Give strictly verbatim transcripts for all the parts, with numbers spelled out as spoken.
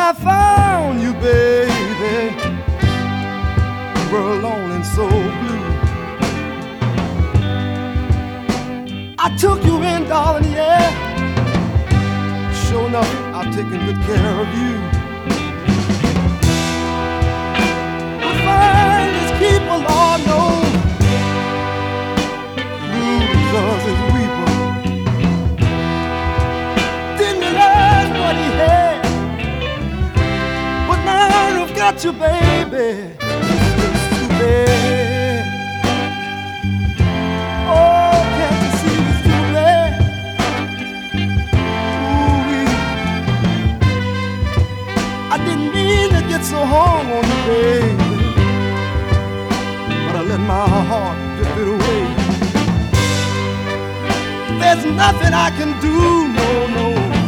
I found you, baby, you were alone and so blue. I took you in, darling, yeah. Sure enough, I've taken good care of you. The finest keeper, Lord knows, losers is weeper. Didn't realize what he had, but now I've got you, baby. It's too bad. Oh, can't you see it's too bad? Ooh-wee. I didn't mean to get so hung on you, baby, but I let my heart drift it away. There's nothing I can do, no, no,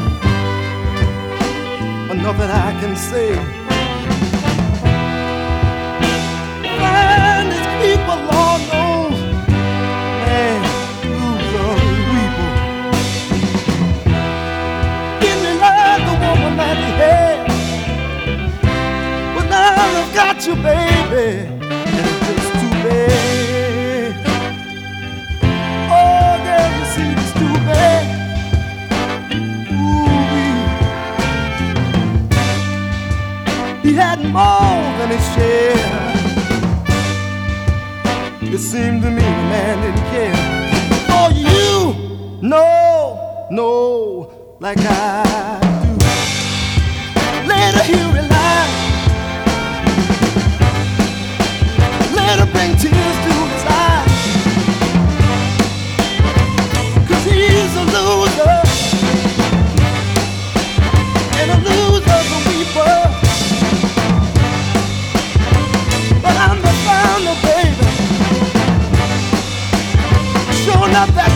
or nothing I can say. Find these people, Lord knows, man, losers, weeper. Didn't love the woman that he had, but now I've got you, baby, and it's just too bad. Oh, girl, you see, it's too bad. Ooh-wee. He had more than his share. It seemed to me the man didn't care for you, no, no, like I do. Later he realized, later bring tears to his eyes, 'cause he's a loser, and a loser's a weeper. But I'm the founder, baby. Sure enough, that